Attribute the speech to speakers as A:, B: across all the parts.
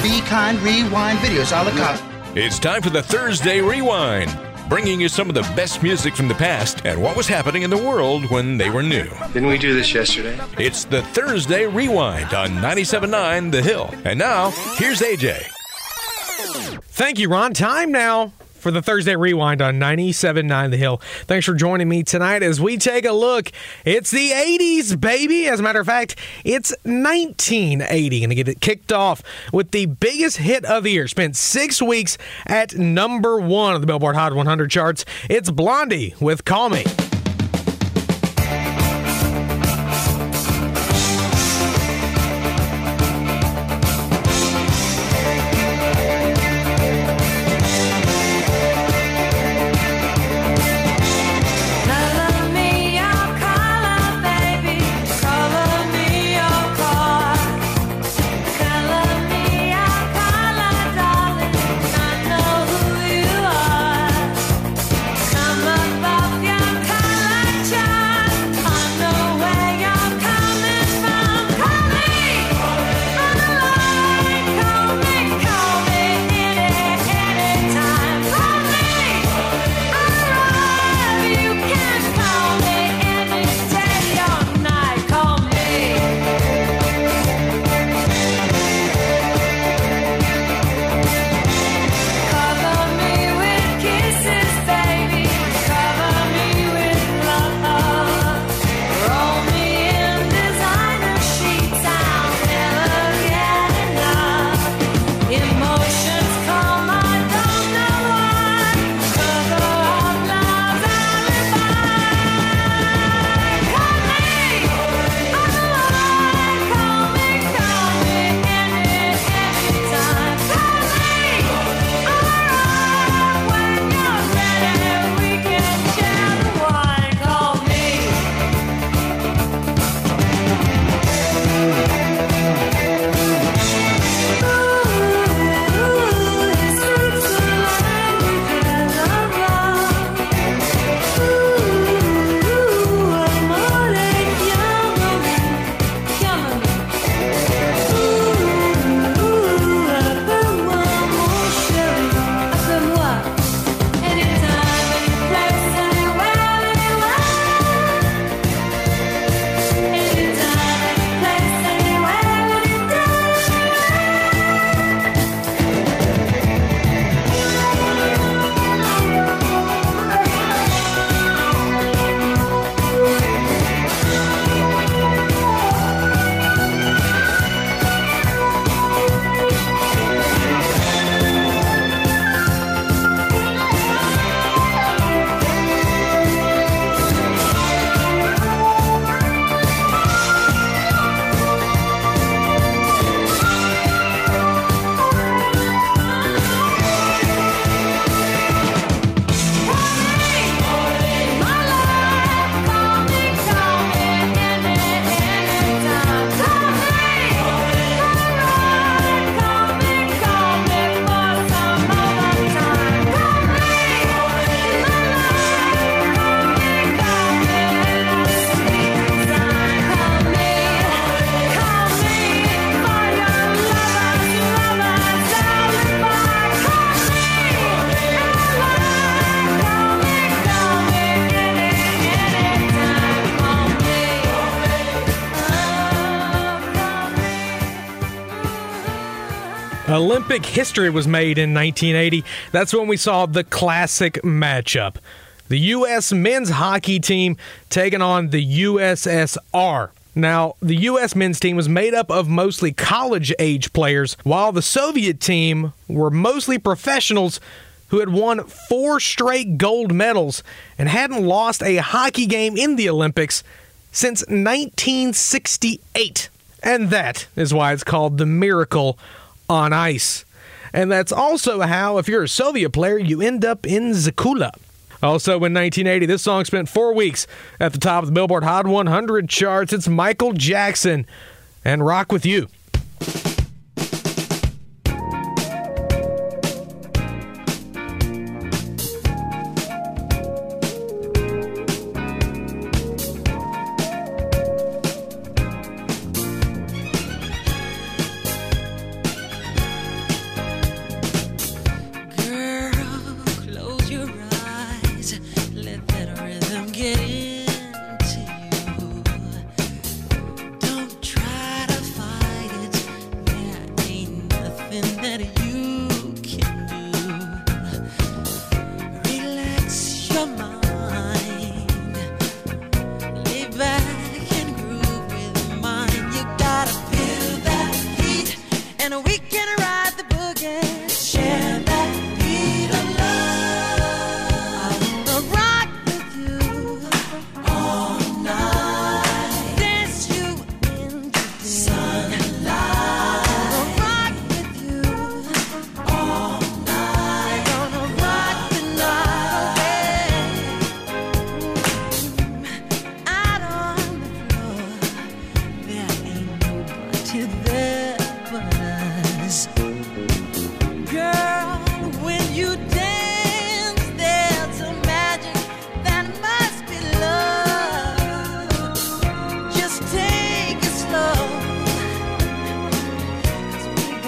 A: Be Kind Rewind videos a la carte.
B: It's time for the Thursday Rewind, bringing you some of the best music from the past and what was happening in the world when they were new.
C: Didn't we do this yesterday?
B: It's the Thursday Rewind on 97.9 The Hill. And now, here's AJ.
D: Thank you, Ron. Time now for the Thursday Rewind on 97.9 The Hill. Thanks for joining me tonight as we take a look. It's the 80s, baby. As a matter of fact, it's 1980. Going to get it kicked off with the biggest hit of the year. Spent 6 weeks at number 1 of the Billboard Hot 100 charts. It's Blondie with Call Me. Olympic history was made in 1980. That's when we saw the classic matchup. The U.S. men's hockey team taking on the USSR. Now, the U.S. men's team was made up of mostly college-age players, while the Soviet team were mostly professionals who had won 4 straight gold medals and hadn't lost a hockey game in the Olympics since 1968. And that is why it's called the Miracle on Ice. And that's also how, if you're a Soviet player, you end up in Zakula. Also in 1980, this song spent 4 weeks at the top of the Billboard Hot 100 charts. It's Michael Jackson and Rock With You.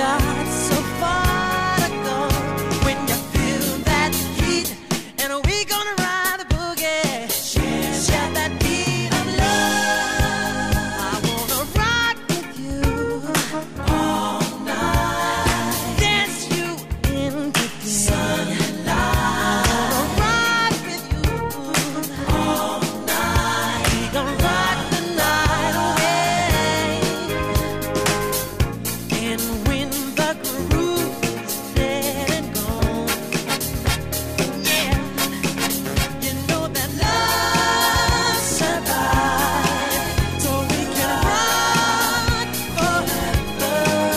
C: got so far to go. When you feel that heat, and we gonna ride the boogie, share that beat of love. I wanna rock with you all night, dance you into the sunlight. I wanna rock with you all night. We gonna rock the night away. And when the groove is dead and gone, yeah, you know that love survives, so we can rock forever.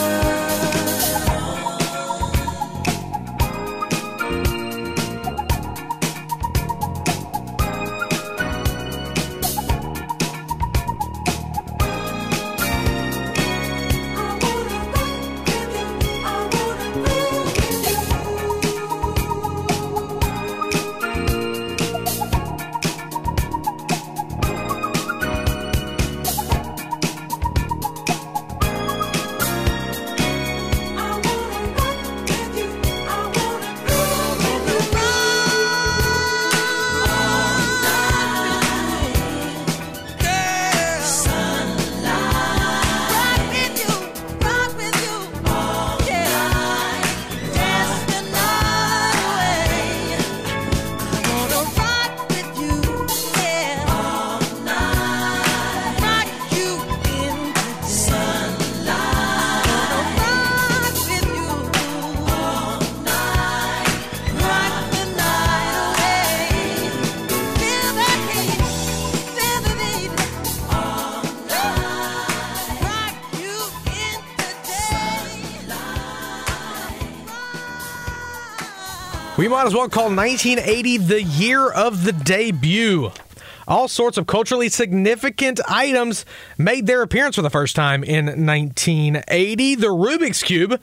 D: We might as well call 1980 the year of the debut. All sorts of culturally significant items made their appearance for the first time in 1980. The Rubik's Cube,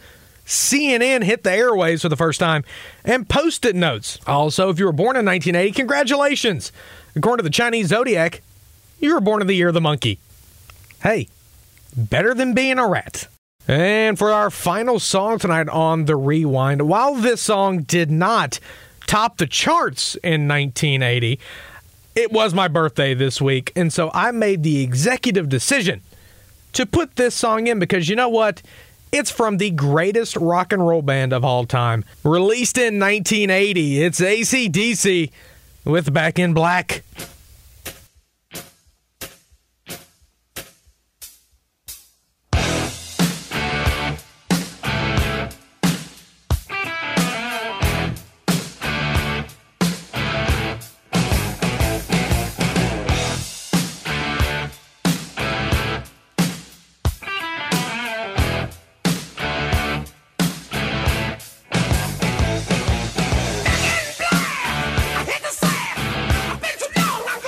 D: CNN hit the airwaves for the first time, and Post-it notes. Also, if you were born in 1980, congratulations. According to the Chinese Zodiac, you were born in the year of the monkey. Hey, better than being a rat. And for our final song tonight on The Rewind, while this song did not top the charts in 1980, it was my birthday this week, and so I made the executive decision to put this song in because you know what? It's from the greatest rock and roll band of all time. Released in 1980, it's AC/DC with Back in Black.
E: I hit the sand. I've been too long.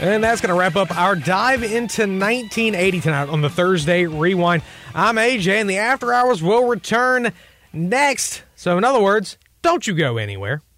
D: And that's going to wrap up our dive into 1980 tonight on the Thursday Rewind. I'm AJ, and the After Hours will return next. So, in other words, don't you go anywhere.